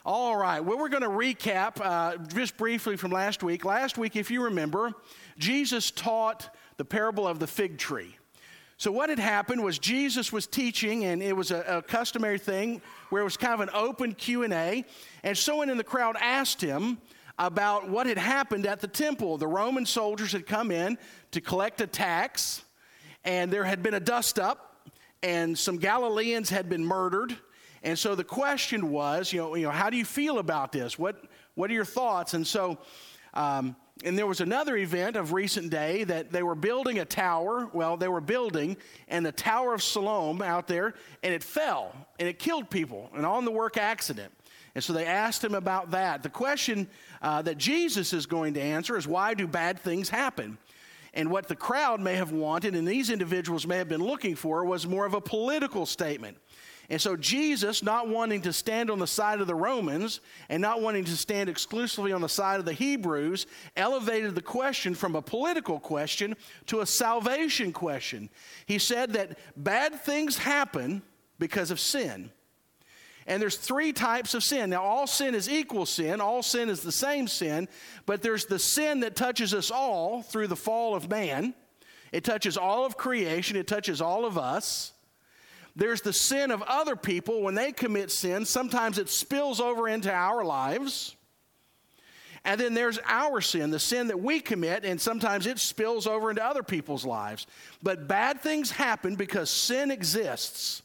All right, well, we're going to recap just briefly from last week. Last week, if you remember, Jesus taught the parable of the fig tree. So what had happened was Jesus was teaching, and it was a customary thing where it was kind of an open Q&A, and someone in the crowd asked him about what had happened at the temple. The Roman soldiers had come in to collect a tax, and there had been a dust-up, and some Galileans had been murdered. And so the question was, how do you feel about this? What are your thoughts? And so, and there was another event of recent day that they were building a tower. Well, they were building, and the Tower of Siloam out there, and it fell, and it killed people, an on-the-work accident. And so they asked him about that. The question that Jesus is going to answer is, why do bad things happen? And what the crowd may have wanted, and these individuals may have been looking for, was more of a political statement. And so Jesus, not wanting to stand on the side of the Romans and not wanting to stand exclusively on the side of the Hebrews, elevated the question from a political question to a salvation question. He said that bad things happen because of sin. And there's three types of sin. Now, all sin is equal sin. All sin is the same sin. But there's the sin that touches us all through the fall of man. It touches all of creation. It touches all of us. There's the sin of other people. When they commit sin, sometimes it spills over into our lives. And then there's our sin, the sin that we commit, and sometimes it spills over into other people's lives. But bad things happen because sin exists.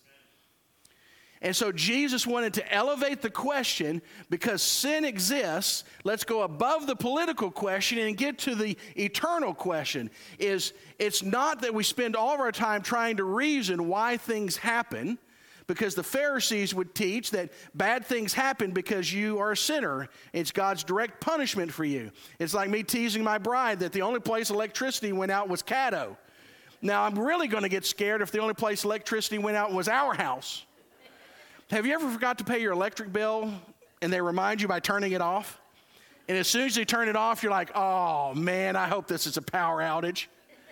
And so Jesus wanted to elevate the question, because sin exists, let's go above the political question and get to the eternal question. It's not that we spend all of our time trying to reason why things happen, because the Pharisees would teach that bad things happen because you are a sinner. It's God's direct punishment for you. It's like me teasing my bride that the only place electricity went out was Caddo. Now, I'm really going to get scared if the only place electricity went out was our house. Have you ever forgot to pay your electric bill and they remind you by turning it off? And as soon as you turn it off, you're like, oh man, I hope this is a power outage.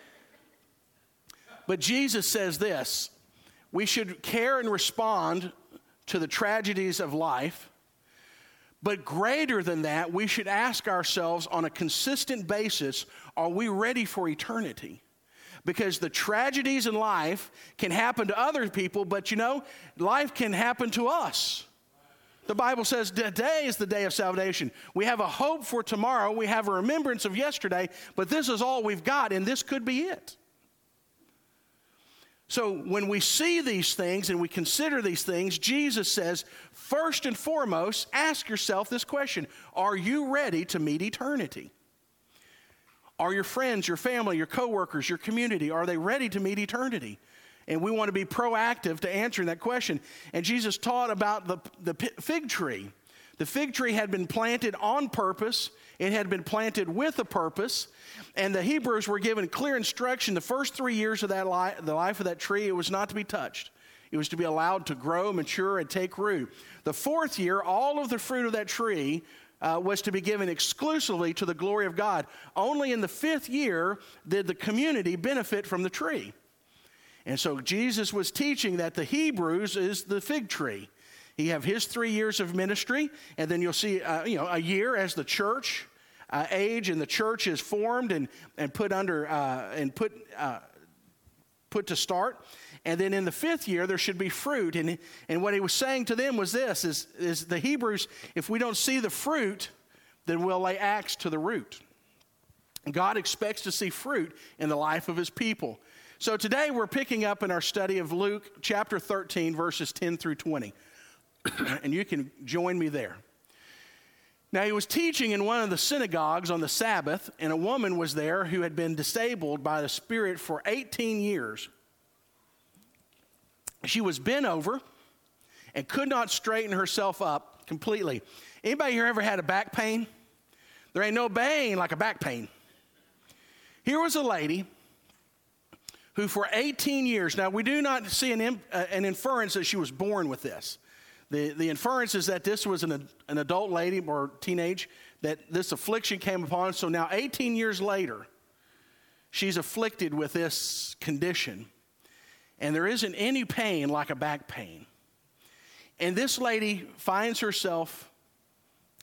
But Jesus says this: we should care and respond to the tragedies of life. But greater than that, we should ask ourselves on a consistent basis, are we ready for eternity? Because the tragedies in life can happen to other people, but life can happen to us. The Bible says today is the day of salvation. We have a hope for tomorrow. We have a remembrance of yesterday, but this is all we've got, and this could be it. So when we see these things and we consider these things, Jesus says, first and foremost, ask yourself this question: are you ready to meet eternity? Are your friends, your family, your coworkers, your community, are they ready to meet eternity? And we want to be proactive to answering that question. And Jesus taught about the fig tree. The fig tree had been planted on purpose. It had been planted with a purpose. And the Hebrews were given clear instruction the first 3 years of the life of that tree, it was not to be touched. It was to be allowed to grow, mature, and take root. The fourth year, all of the fruit of that tree was to be given exclusively to the glory of God. Only in the fifth year did the community benefit from the tree. And so Jesus was teaching that the Hebrews is the fig tree. He have his 3 years of ministry, and then you'll see a year as the church age and the church is formed and put under and put to start. And then in the fifth year, there should be fruit. And what he was saying to them was this, is the Hebrews, if we don't see the fruit, then we'll lay axe to the root. God expects to see fruit in the life of his people. So today we're picking up in our study of Luke chapter 13, verses 10 through 20. And you can join me there. Now, he was teaching in one of the synagogues on the Sabbath, and a woman was there who had been disabled by the Spirit for 18 years. She was bent over and could not straighten herself up completely. Anybody here ever had a back pain? There ain't no pain like a back pain. Here was a lady who for 18 years, now we do not see an inference that she was born with this. The inference is that this was an adult lady or teenage, that this affliction came upon. So now 18 years later, she's afflicted with this condition. And there isn't any pain like a back pain. And this lady finds herself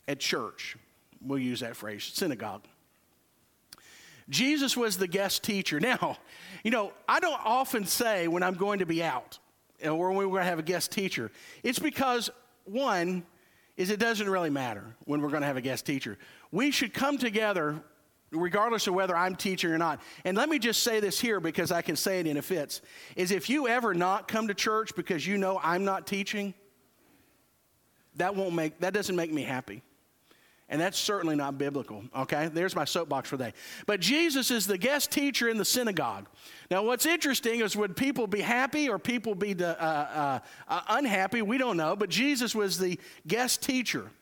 at church. We'll use that phrase, synagogue. Jesus was the guest teacher. Now, I don't often say when I'm going to be out or when we're going to have a guest teacher. It's because, one, is it doesn't really matter when we're going to have a guest teacher. We should come together regardless of whether I'm teaching or not. And let me just say this here because I can say it and it fits, is if you ever not come to church because you know I'm not teaching, that doesn't make me happy. And that's certainly not biblical, okay? There's my soapbox for that. But Jesus is the guest teacher in the synagogue. Now, what's interesting is would people be happy or people be unhappy? We don't know. But Jesus was the guest teacher.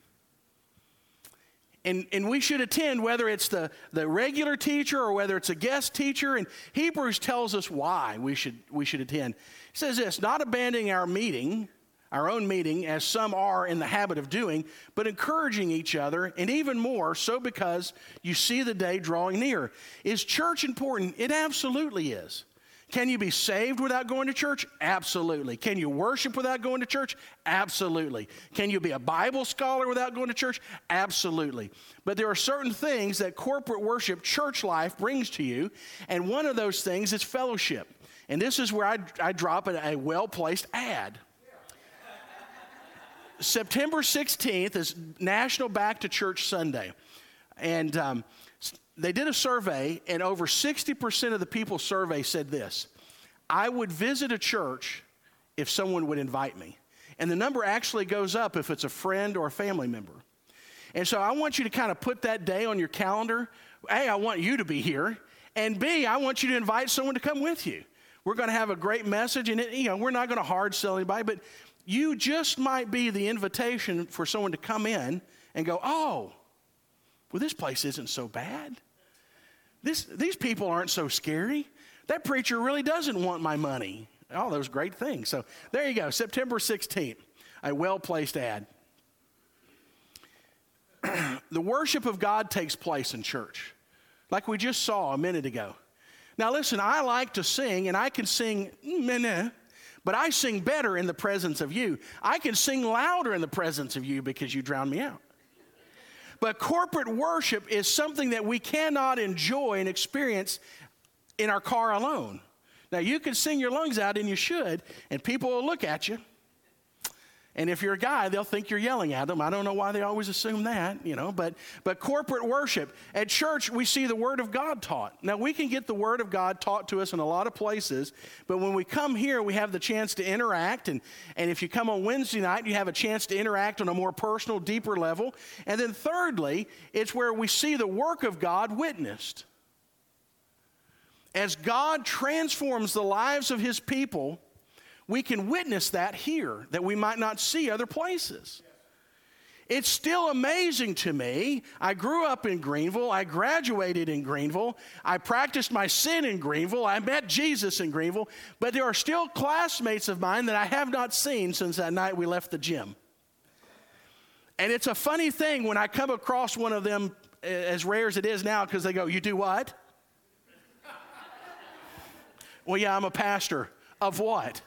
And we should attend whether it's the regular teacher or whether it's a guest teacher. And Hebrews tells us why we should attend. It says this, not abandoning our own meeting, as some are in the habit of doing, but encouraging each other, and even more so because you see the day drawing near. Is church important? It absolutely is. Can you be saved without going to church? Absolutely. Can you worship without going to church? Absolutely. Can you be a Bible scholar without going to church? Absolutely. But there are certain things that corporate worship, church life brings to you, and one of those things is fellowship. And this is where I drop a well-placed ad. September 16th is National Back to Church Sunday. And they did a survey, and over 60% of the people surveyed said this: I would visit a church if someone would invite me. And the number actually goes up if it's a friend or a family member. And so I want you to kind of put that day on your calendar. A, I want you to be here. And B, I want you to invite someone to come with you. We're going to have a great message, and we're not going to hard sell anybody, but you just might be the invitation for someone to come in and go, oh, well, this place isn't so bad. These people aren't so scary. That preacher really doesn't want my money. All those great things. So there you go, September 16th, a well-placed ad. The worship of God takes place in church, like we just saw a minute ago. Now listen, I like to sing, and I can sing, but I sing better in the presence of you. I can sing louder in the presence of you because you drown me out. But corporate worship is something that we cannot enjoy and experience in our car alone. Now, you can sing your lungs out, and you should, and people will look at you. And if you're a guy, they'll think you're yelling at them. I don't know why they always assume that, but corporate worship. At church, we see the Word of God taught. Now, we can get the Word of God taught to us in a lot of places, but when we come here, we have the chance to interact. And if you come on Wednesday night, you have a chance to interact on a more personal, deeper level. And then thirdly, it's where we see the work of God witnessed. As God transforms the lives of His people, we can witness that here, that we might not see other places. It's still amazing to me. I grew up in Greenville. I graduated in Greenville. I practiced my sin in Greenville. I met Jesus in Greenville. But there are still classmates of mine that I have not seen since that night we left the gym. And it's a funny thing when I come across one of them, as rare as it is now, because they go, "You do what?" "Well, yeah, I'm a pastor." "Of what?"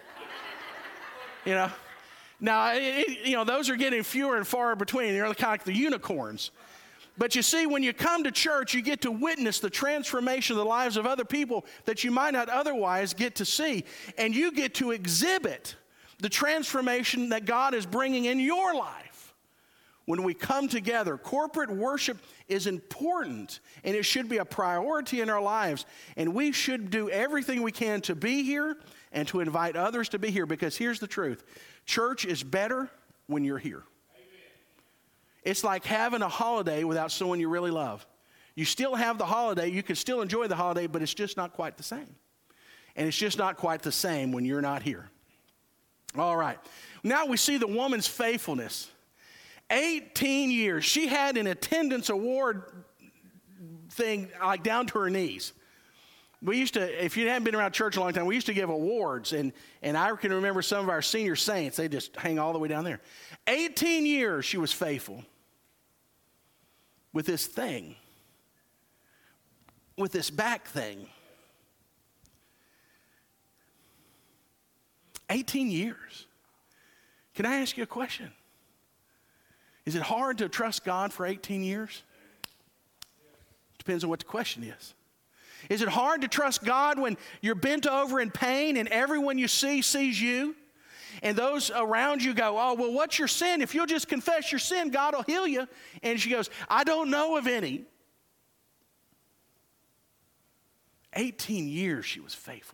Now, those are getting fewer and far between. They're kind of like the unicorns. But you see, when you come to church, you get to witness the transformation of the lives of other people that you might not otherwise get to see. And you get to exhibit the transformation that God is bringing in your life. When we come together, corporate worship is important, and it should be a priority in our lives. And we should do everything we can to be here and to invite others to be here, because here's the truth. Church is better when you're here. Amen. It's like having a holiday without someone you really love. You still have the holiday, you can still enjoy the holiday, but it's just not quite the same. And it's just not quite the same when you're not here. All right. Now we see the woman's faithfulness. 18 years. She had an attendance award thing like down to her knees. We used to, if you hadn't been around church a long time, we used to give awards. And I can remember some of our senior saints, they just hang all the way down there. 18 years she was faithful with this thing, with this back thing. 18 years. Can I ask you a question? Is it hard to trust God for 18 years? Depends on what the question is. Is it hard to trust God when you're bent over in pain and everyone you see sees you? And those around you go, oh, well, what's your sin? If you'll just confess your sin, God will heal you. And she goes, I don't know of any. 18 years she was faithful.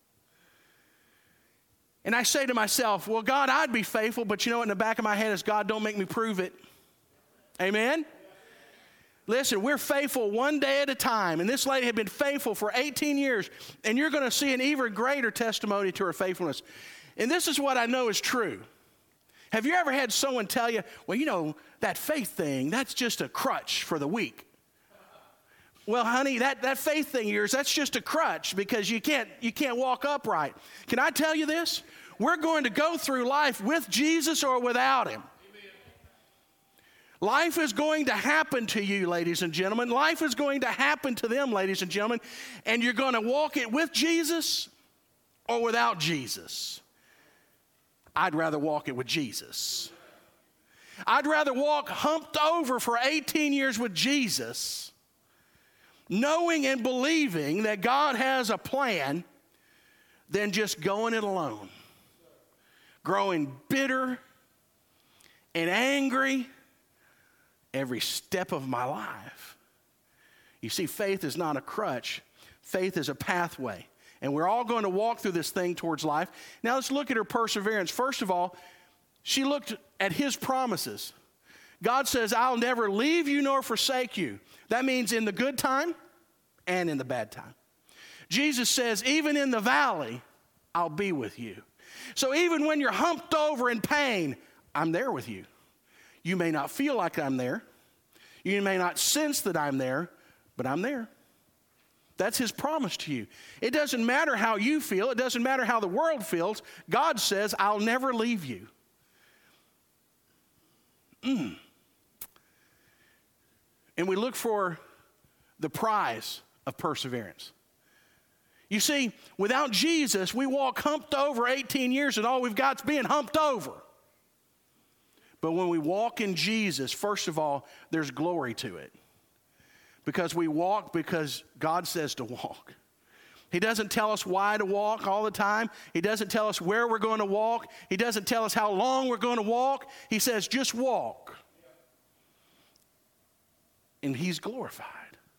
And I say to myself, well, God, I'd be faithful, but you know what in the back of my head is, God, don't make me prove it. Amen? Listen, we're faithful one day at a time, and this lady had been faithful for 18 years, and you're going to see an even greater testimony to her faithfulness. And this is what I know is true. Have you ever had someone tell you, well, you know, that faith thing, that's just a crutch for the weak? Well, honey, that faith thing of yours, that's just a crutch because you can't walk upright. Can I tell you this? We're going to go through life with Jesus or without him. Amen. Life is going to happen to you, ladies and gentlemen. Life is going to happen to them, ladies and gentlemen. And you're going to walk it with Jesus or without Jesus. I'd rather walk it with Jesus. I'd rather walk humped over for 18 years with Jesus, knowing and believing that God has a plan, than just going it alone. Growing bitter and angry every step of my life. You see, faith is not a crutch. Faith is a pathway. And we're all going to walk through this thing towards life. Now let's look at her perseverance. First of all, she looked at his promises. God says, I'll never leave you nor forsake you. That means in the good time and in the bad time. Jesus says, even in the valley, I'll be with you. So even when you're humped over in pain, I'm there with you. You may not feel like I'm there. You may not sense that I'm there, but I'm there. That's his promise to you. It doesn't matter how you feel. It doesn't matter how the world feels. God says, I'll never leave you. And we look for the prize of perseverance. You see, without Jesus, we walk humped over 18 years and all we've got is being humped over. But when we walk in Jesus, first of all, there's glory to it. Because we walk because God says to walk. He doesn't tell us why to walk all the time. He doesn't tell us where we're going to walk. He doesn't tell us how long we're going to walk. He says, just walk. And he's glorified.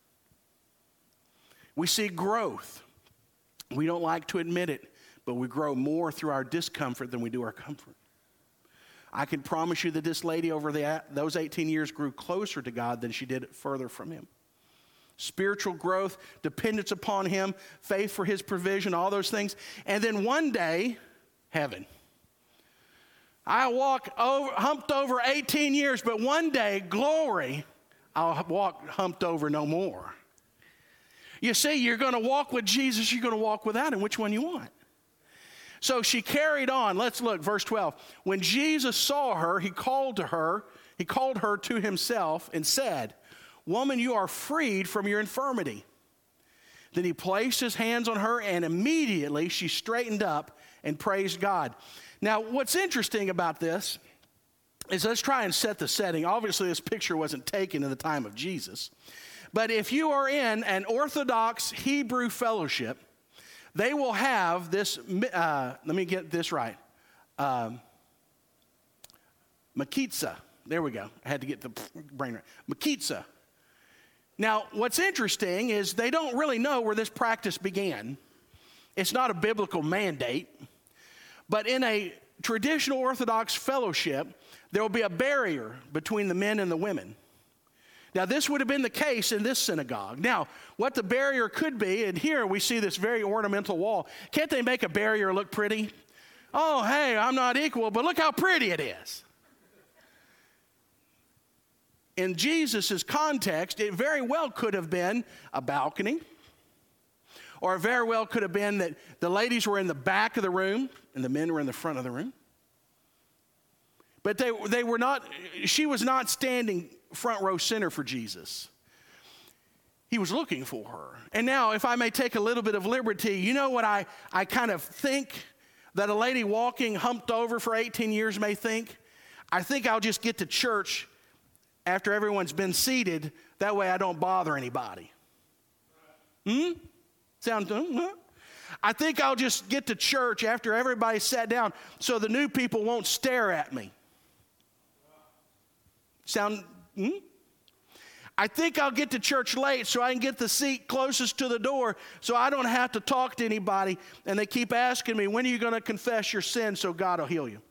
We see growth. We don't like to admit it, but we grow more through our discomfort than we do our comfort. I can promise you that this lady over those 18 years grew closer to God than she did further from him. Spiritual growth, dependence upon him, faith for his provision, all those things. And then one day, heaven. I humped over 18 years, but one day, glory, I'll walk humped over no more. You see, you're going to walk with Jesus, you're going to walk without him. Which one you want? So she carried on. Let's look, verse 12. When Jesus saw her, he called her to himself and said, Woman, you are freed from your infirmity. Then he placed his hands on her, and immediately she straightened up and praised God. Now, what's interesting about this is, let's try and set the setting. Obviously, this picture wasn't taken in the time of Jesus. But if you are in an Orthodox Hebrew fellowship, they will have this, let me get this right, Mechitza. There we go. I had to get the brain right. Mechitza. Now, what's interesting is they don't really know where this practice began. It's not a biblical mandate. But in a traditional Orthodox fellowship, there will be a barrier between the men and the women. Now, this would have been the case in this synagogue. Now, what the barrier could be, and here we see this very ornamental wall. Can't they make a barrier look pretty? Oh, hey, I'm not equal, but look how pretty it is. In Jesus' context, it very well could have been a balcony, or it very well could have been that the ladies were in the back of the room and the men were in the front of the room. But they were not, she was not standing front row center for Jesus. He was looking for her. And now, if I may take a little bit of liberty, you know what I kind of think that a lady walking humped over for 18 years may think? I think I'll just get to church after everyone's been seated. That way I don't bother anybody. I think I'll just get to church after everybody sat down so the new people won't stare at me. I think I'll get to church late so I can get the seat closest to the door so I don't have to talk to anybody. And they keep asking me, when are you going to confess your sin so God will heal you?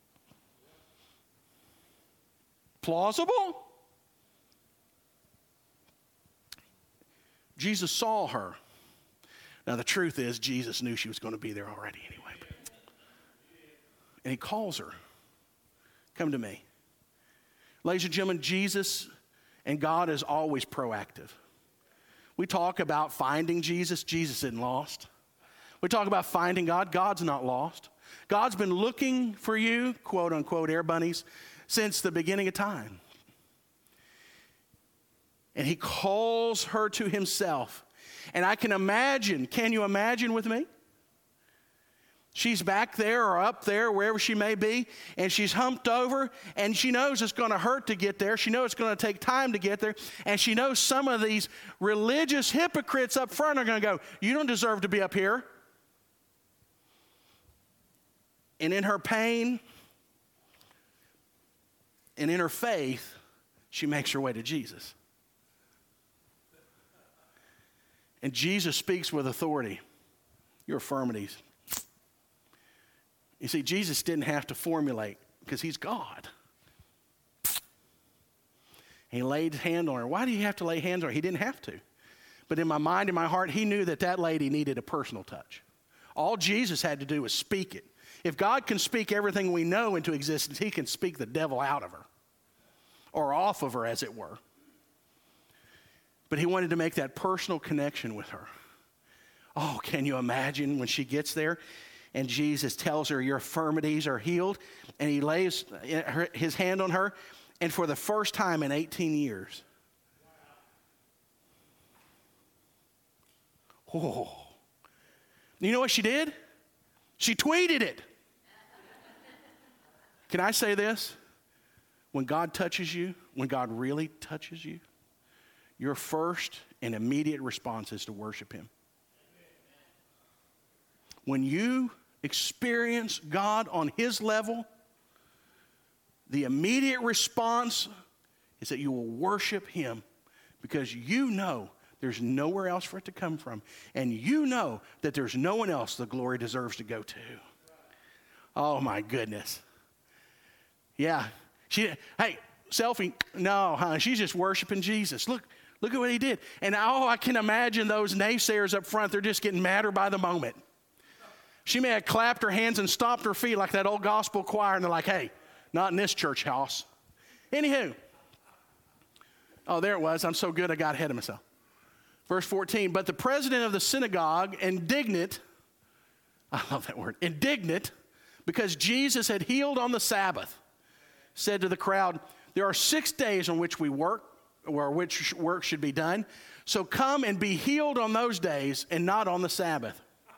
Plausible? Jesus saw her. Now, the truth is, Jesus knew she was going to be there already anyway. And he calls her. Come to me. Ladies and gentlemen, Jesus and God is always proactive. We talk about finding Jesus. Jesus isn't lost. We talk about finding God. God's not lost. God's been looking for you, quote unquote, air bunnies, since the beginning of time. And he calls her to himself. And I can imagine, can you imagine with me? She's back there or up there, wherever she may be, and she's humped over, and she knows it's going to hurt to get there. She knows it's going to take time to get there, and she knows some of these religious hypocrites up front are going to go, you don't deserve to be up here. And in her pain and in her faith, she makes her way to Jesus. And Jesus speaks with authority. Your infirmities. You see, Jesus didn't have to formulate because he's God. He laid his hand on her. Why do you have to lay hands on her? He didn't have to. But in my mind, in my heart, he knew that that lady needed a personal touch. All Jesus had to do was speak it. If God can speak everything we know into existence, he can speak the devil out of her. Or off of her, as it were. But he wanted to make that personal connection with her. Oh, can you imagine when she gets there and Jesus tells her your infirmities are healed, and he lays his hand on her, and for the first time in 18 years, oh, you know what she did? She tweeted it. Can I say this? When God touches you, when God really touches you, your first and immediate response is to worship him. When you experience God on his level, the immediate response is that you will worship him because you know there's nowhere else for it to come from. And you know that there's no one else the glory deserves to go to. Oh my goodness. Yeah. Hey, selfie. No, huh? She's just worshiping Jesus. Look at what he did. And I can imagine those naysayers up front. They're just getting madder by the moment. She may have clapped her hands and stomped her feet like that old gospel choir, and they're like, hey, not in this church house. Anywho. Oh, there it was. I'm so good I got ahead of myself. Verse 14, but the president of the synagogue, indignant, I love that word, indignant, because Jesus had healed on the Sabbath, said to the crowd, there are 6 days on which we work, or which work should be done. So come and be healed on those days and not on the Sabbath.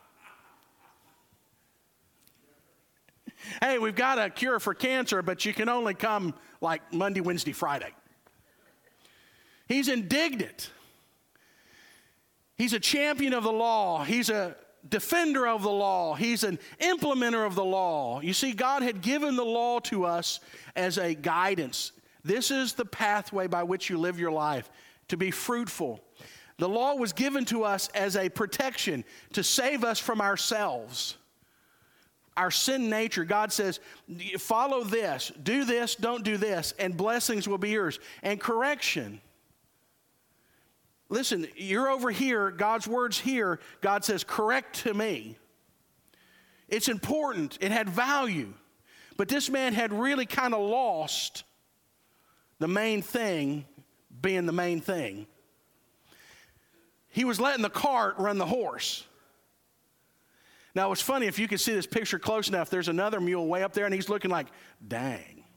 Hey, we've got a cure for cancer, but you can only come like Monday, Wednesday, Friday. He's indignant. He's a champion of the law. He's a defender of the law. He's an implementer of the law. You see, God had given the law to us as a guidance. This is the pathway by which you live your life, to be fruitful. The law was given to us as a protection to save us from ourselves. Our sin nature, God says, follow this, do this, don't do this, and blessings will be yours. And correction. Listen, you're over here, God's word's here, God says, correct to me. It's important, it had value. But this man had really kind of lost the main thing being the main thing. He was letting the cart run the horse. Now, it's funny, if you can see this picture close enough, there's another mule way up there, and he's looking like, dang.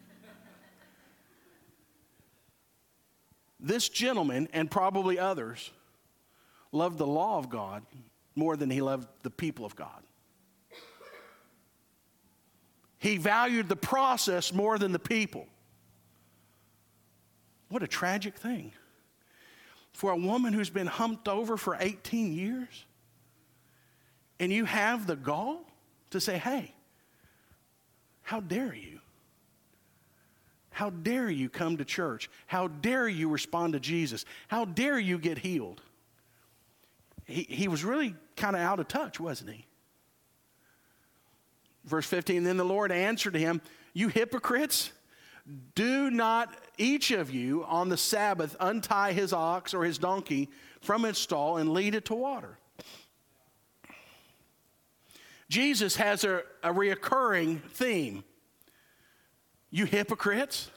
This gentleman, and probably others, loved the law of God more than he loved the people of God. He valued the process more than the people. What a tragic thing. For a woman who's been humped over for 18 years, and you have the gall to say, hey, how dare you? How dare you come to church? How dare you respond to Jesus? How dare you get healed? He was really kind of out of touch, wasn't he? Verse 15, then the Lord answered him, you hypocrites, do not each of you on the Sabbath untie his ox or his donkey from its stall and lead it to water. Jesus has a reoccurring theme. You hypocrites.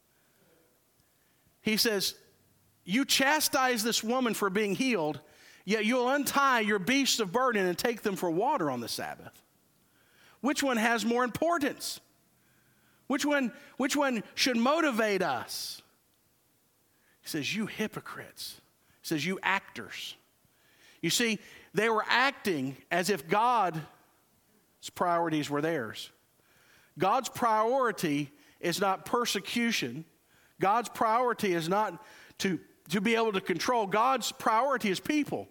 He says, you chastise this woman for being healed, yet you'll untie your beasts of burden and take them for water on the Sabbath. Which one has more importance? Which one should motivate us? He says, you hypocrites. He says, you actors. You see, they were acting as if God's priorities were theirs. God's priority is not persecution. God's priority is not to be able to control. God's priority is people.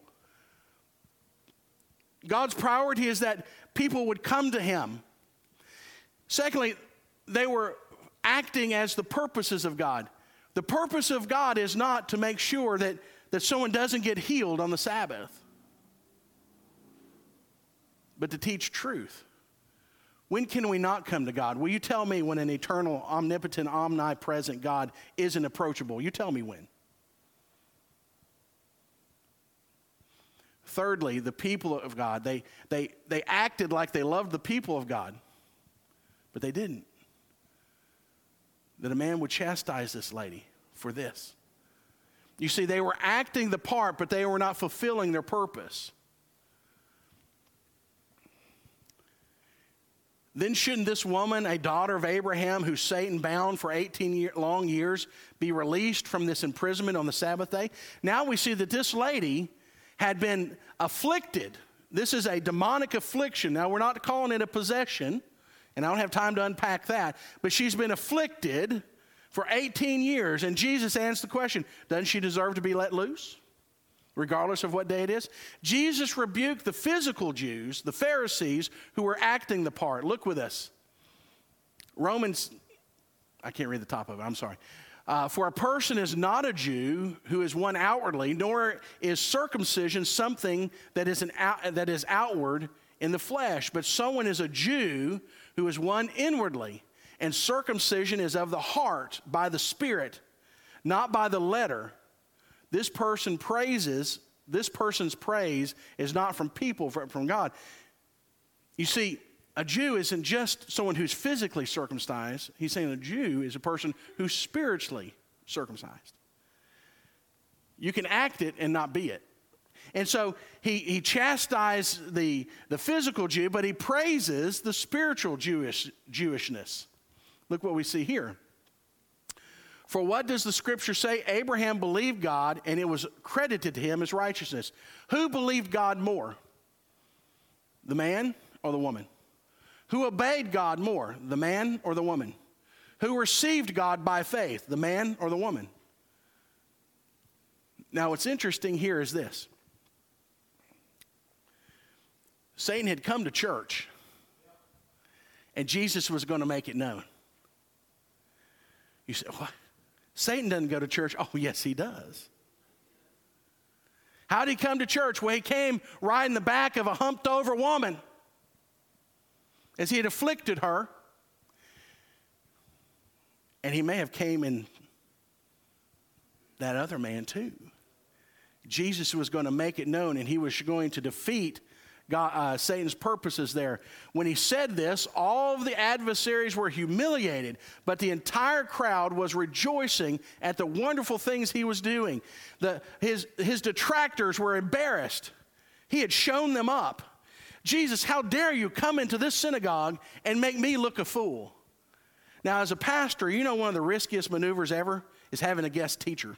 God's priority is that people would come to him. Secondly, they were acting as the purposes of God. The purpose of God is not to make sure that someone doesn't get healed on the Sabbath, but to teach truth. When can we not come to God? Will you tell me when an eternal, omnipotent, omnipresent God isn't approachable? You tell me when. Thirdly, the people of God, they acted like they loved the people of God, but they didn't. That a man would chastise this lady for this. You see, they were acting the part, but they were not fulfilling their purpose. Then shouldn't this woman, a daughter of Abraham, who Satan bound for 18 long years, be released from this imprisonment on the Sabbath day? Now we see that this lady had been afflicted. This is a demonic affliction. Now we're not calling it a possession, and I don't have time to unpack that, but she's been afflicted for 18 years, and Jesus answered the question, doesn't she deserve to be let loose? Regardless of what day it is. Jesus rebuked the physical Jews, the Pharisees, who were acting the part. Look with us. Romans, I can't read the top of it, I'm sorry. For a person is not a Jew who is one outwardly, nor is circumcision something that is outward in the flesh, but someone is a Jew who is one inwardly, and circumcision is of the heart by the Spirit, not by the letter. This person's praise is not from people, from God. You see, a Jew isn't just someone who's physically circumcised. He's saying a Jew is a person who's spiritually circumcised. You can act it and not be it. And so he chastised the physical Jew, but he praises the spiritual Jewishness. Look what we see here. For what does the scripture say? Abraham believed God, and it was credited to him as righteousness. Who believed God more? The man or the woman? Who obeyed God more? The man or the woman? Who received God by faith? The man or the woman? Now, what's interesting here is this. Satan had come to church, and Jesus was going to make it known. You say, what? Satan doesn't go to church. Oh, yes, he does. How did he come to church? Well, he came riding the back of a humped over woman as he had afflicted her. And he may have came in that other man too. Jesus was going to make it known, and he was going to defeat Satan's purposes there. When he said this, all of the adversaries were humiliated, but the entire crowd was rejoicing at the wonderful things he was doing. His detractors were embarrassed. He had shown them up. Jesus, how dare you come into this synagogue and make me look a fool? Now, as a pastor, you know one of the riskiest maneuvers ever is having a guest teacher.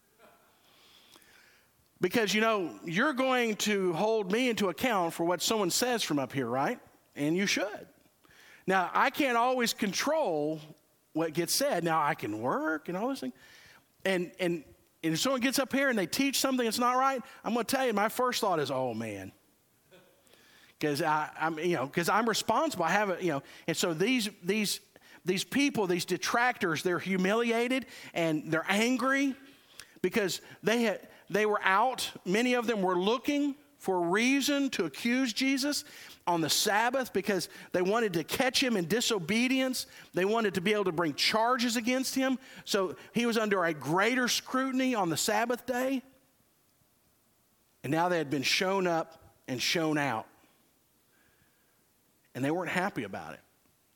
Because, you know, you're going to hold me into account for what someone says from up here, right? And you should. Now, I can't always control what gets said. Now, I can work and all those things. And if someone gets up here and they teach something that's not right, I'm going to tell you, my first thought is, oh, man. Because I'm responsible. I have and so these people, these detractors, they're humiliated and they're angry because they were out. Many of them were looking for a reason to accuse Jesus on the Sabbath because they wanted to catch him in disobedience. They wanted to be able to bring charges against him. So he was under a greater scrutiny on the Sabbath day. And now they had been shown up and shown out. And they weren't happy about it.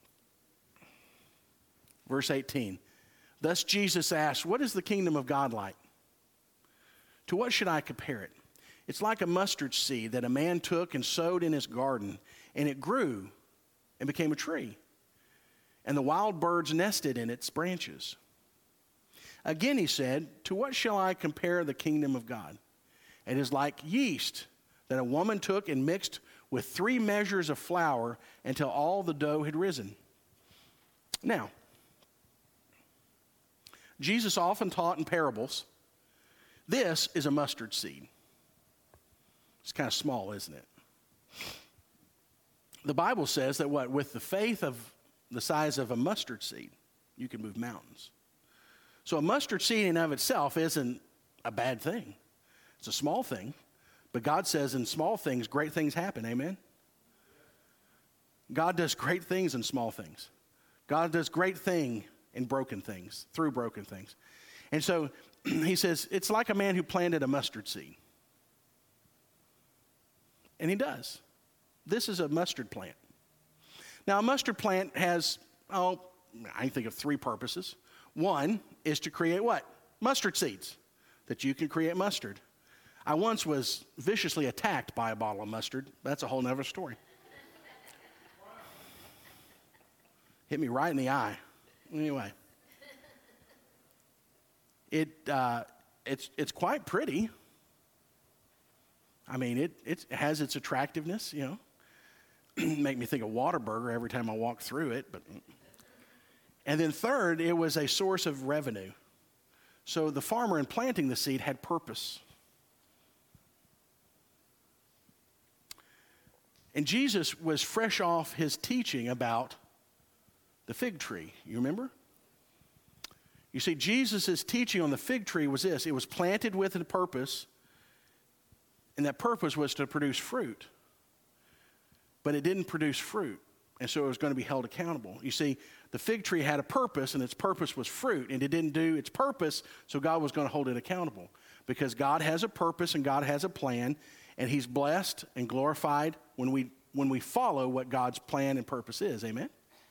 Verse 18. Thus Jesus asked, what is the kingdom of God like? To what should I compare it? It's like a mustard seed that a man took and sowed in his garden, and it grew and became a tree. And the wild birds nested in its branches. Again he said, to what shall I compare the kingdom of God? It is like yeast that a woman took and mixed with 3 measures of flour until all the dough had risen. Now, Jesus often taught in parables. This is a mustard seed. It's kind of small, isn't it? The Bible says that with the faith of the size of a mustard seed, you can move mountains. So a mustard seed in and of itself isn't a bad thing. It's a small thing. But God says in small things, great things happen. Amen? God does great things in small things. God does great thing in broken things, through broken things. And so he says, it's like a man who planted a mustard seed. And he does. This is a mustard plant. Now, a mustard plant has, I think of 3 purposes. One is to create what? Mustard seeds, that you can create mustard. I once was viciously attacked by a bottle of mustard. That's a whole nother story. Hit me right in the eye. Anyway. It's quite pretty. I mean, it has its attractiveness, Make me think of Whataburger every time I walk through it. And then third, it was a source of revenue. So the farmer in planting the seed had purpose. And Jesus was fresh off his teaching about the fig tree. You remember? You see, Jesus' teaching on the fig tree was this. It was planted with a purpose, and that purpose was to produce fruit. But it didn't produce fruit, and so it was going to be held accountable. You see, the fig tree had a purpose, and its purpose was fruit, and it didn't do its purpose, so God was going to hold it accountable. Because God has a purpose, and God has a plan, and he's blessed and glorified when we follow what God's plan and purpose is. Amen?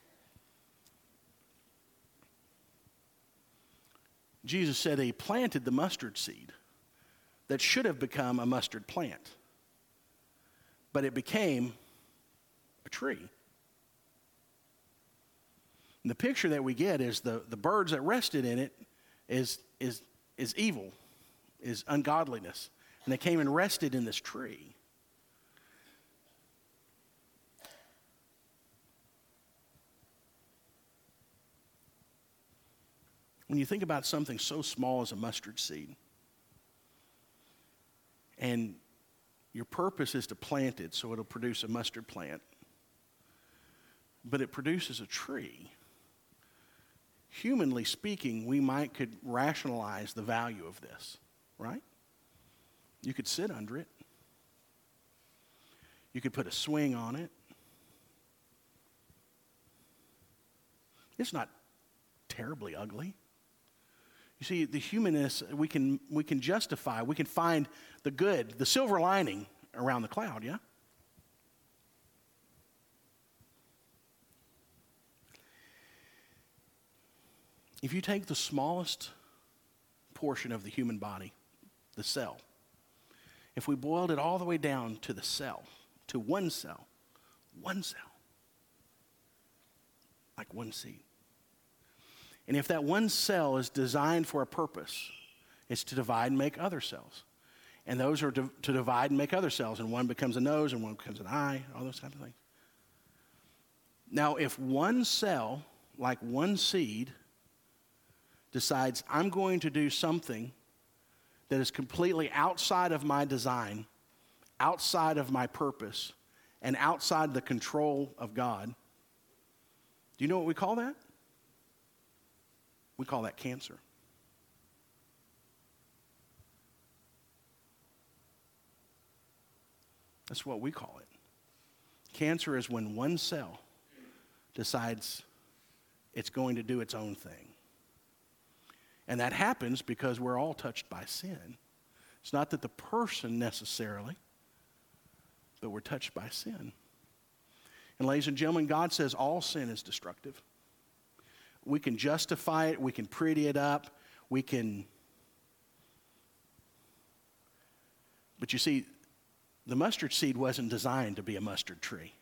Jesus said he planted the mustard seed that should have become a mustard plant. But it became a tree. And the picture that we get is the birds that rested in it is evil, is ungodliness. And they came and rested in this tree. When you think about something so small as a mustard seed, and your purpose is to plant it so it'll produce a mustard plant, but it produces a tree. Humanly speaking, we could rationalize the value of this, right? You could sit under it. You could put a swing on it. It's not terribly ugly. You see, the humanness, we can justify, we can find the good, the silver lining around the cloud, yeah? If you take the smallest portion of the human body, the cell, if we boiled it all the way down to the cell, to one cell, like one seed. And if that one cell is designed for a purpose, it's to divide and make other cells. And those are to divide and make other cells. And one becomes a nose and one becomes an eye, all those types of things. Now, if one cell, like one seed, decides I'm going to do something that is completely outside of my design, outside of my purpose, and outside the control of God, do you know what we call that? We call that cancer. That's what we call it. Cancer is when one cell decides it's going to do its own thing. And that happens because we're all touched by sin. It's not that the person necessarily, but we're touched by sin. And ladies and gentlemen, God says all sin is destructive. We can justify it, we can pretty it up, but you see, the mustard seed wasn't designed to be a mustard tree.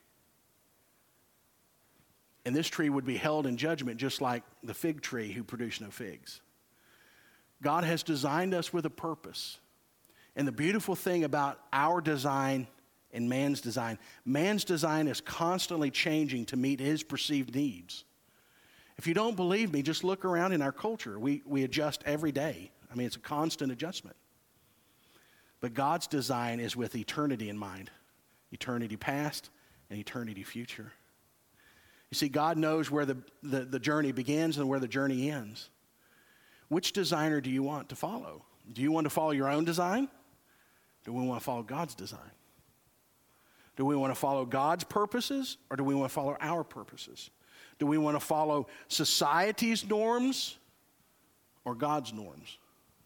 And this tree would be held in judgment just like the fig tree who produced no figs. God has designed us with a purpose. And the beautiful thing about our design and man's design is constantly changing to meet his perceived needs. If you don't believe me, just look around in our culture. We adjust every day. I mean, it's a constant adjustment. But God's design is with eternity in mind. Eternity past and eternity future. You see, God knows where the journey begins and where the journey ends. Which designer do you want to follow? Do you want to follow your own design? Do we want to follow God's design? Do we want to follow God's purposes or do we want to follow our purposes? Do we want to follow society's norms or God's norms?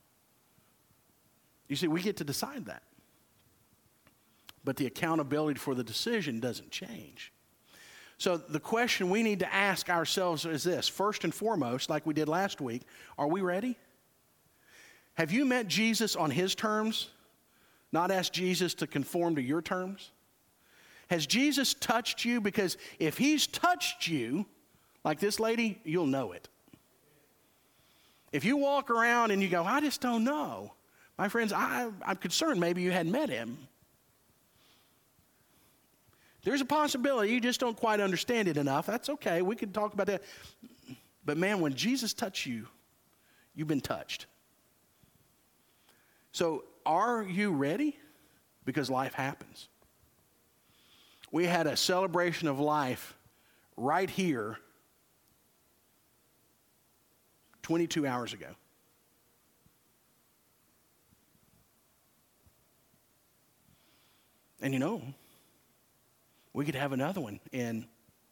You see, we get to decide that. But the accountability for the decision doesn't change. So the question we need to ask ourselves is this. First and foremost, like we did last week, are we ready? Have you met Jesus on his terms? Not asked Jesus to conform to your terms? Has Jesus touched you? Because if he's touched you, like this lady, you'll know it. If you walk around and you go, I just don't know. My friends, I'm concerned maybe you hadn't met him. There's a possibility you just don't quite understand it enough. That's okay. We can talk about that. But man, when Jesus touched you, you've been touched. So are you ready? Because life happens. We had a celebration of life right here 22 hours ago. And you know, we could have another one in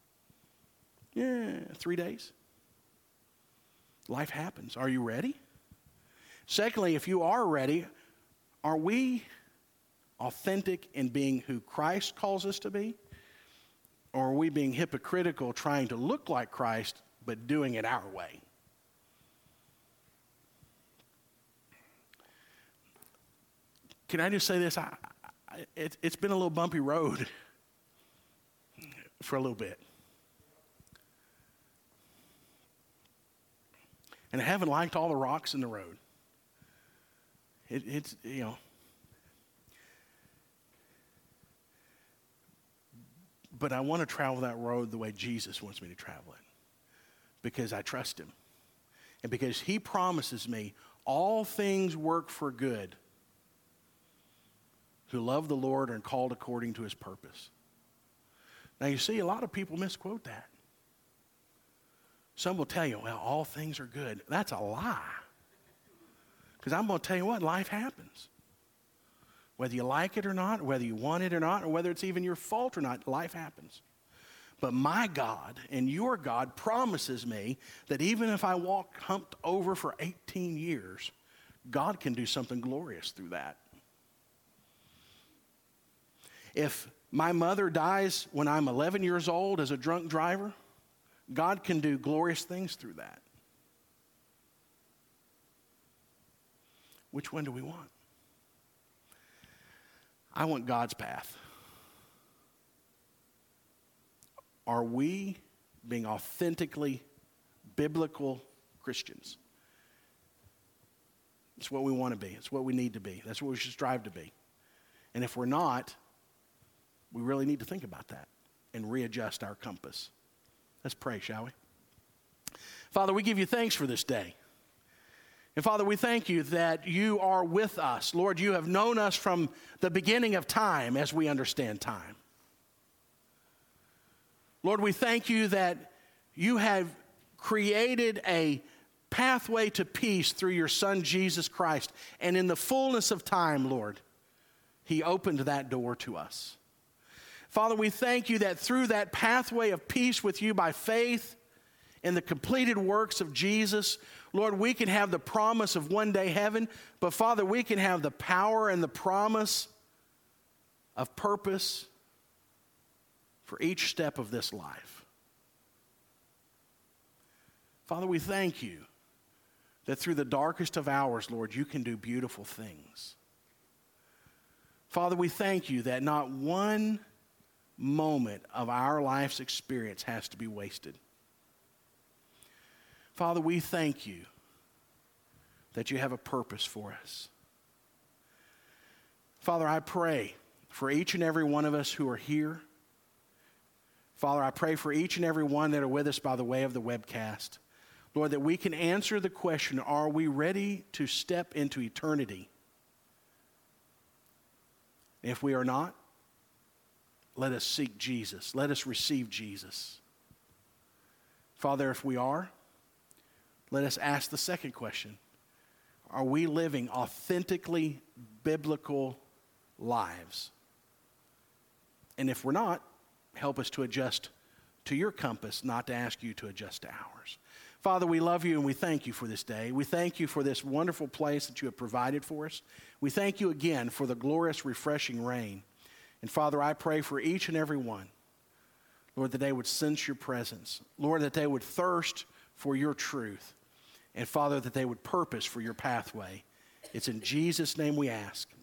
3 days. Life happens. Are you ready? Secondly, if you are ready, are we authentic in being who Christ calls us to be? Or are we being hypocritical, trying to look like Christ, but doing it our way? Can I just say this? It's been a little bumpy road for a little bit. And I haven't liked all the rocks in the road. It's, you know. But I want to travel that road the way Jesus wants me to travel it. Because I trust him. And because he promises me all things work for good who love the Lord and are called according to his purpose. Now you see, a lot of people misquote that. Some will tell you, well, all things are good. That's a lie. Because I'm going to tell you what, life happens. Whether you like it or not, whether you want it or not, or whether it's even your fault or not, life happens. But my God and your God promises me that even if I walk humped over for 18 years, God can do something glorious through that. If my mother dies when I'm 11 years old as a drunk driver, God can do glorious things through that. Which one do we want? I want God's path. Are we being authentically biblical Christians? It's what we want to be. It's what we need to be. That's what we should strive to be. And if we're not, we really need to think about that and readjust our compass. Let's pray, shall we? Father, we give you thanks for this day. And Father, we thank you that you are with us. Lord, you have known us from the beginning of time as we understand time. Lord, we thank you that you have created a pathway to peace through your Son, Jesus Christ. And in the fullness of time, Lord, he opened that door to us. Father, we thank you that through that pathway of peace with you by faith in the completed works of Jesus, Lord, we can have the promise of one day heaven, but Father, we can have the power and the promise of purpose for each step of this life. Father, we thank you that through the darkest of hours, Lord, you can do beautiful things. Father, we thank you that not one moment of our life's experience has to be wasted. Father, we thank you that you have a purpose for us. Father, I pray for each and every one of us who are here. Father, I pray for each and every one that are with us by the way of the webcast. Lord, that we can answer the question, are we ready to step into eternity? If we are not, let us seek Jesus. Let us receive Jesus. Father, if we are, let us ask the second question. Are we living authentically biblical lives? And if we're not, help us to adjust to your compass, not to ask you to adjust to ours. Father, we love you and we thank you for this day. We thank you for this wonderful place that you have provided for us. We thank you again for the glorious, refreshing rain. And Father, I pray for each and every one, Lord, that they would sense your presence. Lord, that they would thirst for your truth. And Father, that they would purpose for your pathway. It's in Jesus' name we ask.